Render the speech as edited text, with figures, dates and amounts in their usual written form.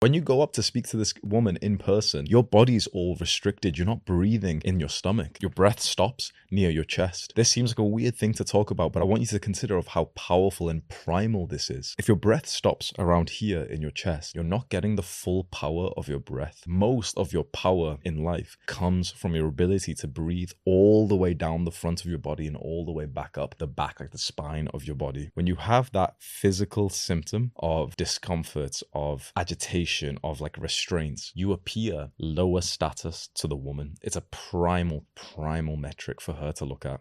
When you go up to speak to this woman in person, your body's all restricted. You're not breathing in your stomach. Your breath stops near your chest. This seems like a weird thing to talk about, but I want you to consider of how powerful and primal this is. If your breath stops around here in your chest, you're not getting the full power of your breath. Most of your power in life comes from your ability to breathe all the way down the front of your body and all the way back up the back, like the spine of your body. When you have that physical symptom of discomfort, of agitation, of like restraints, you appear lower status to the woman. It's a primal metric for her to look at.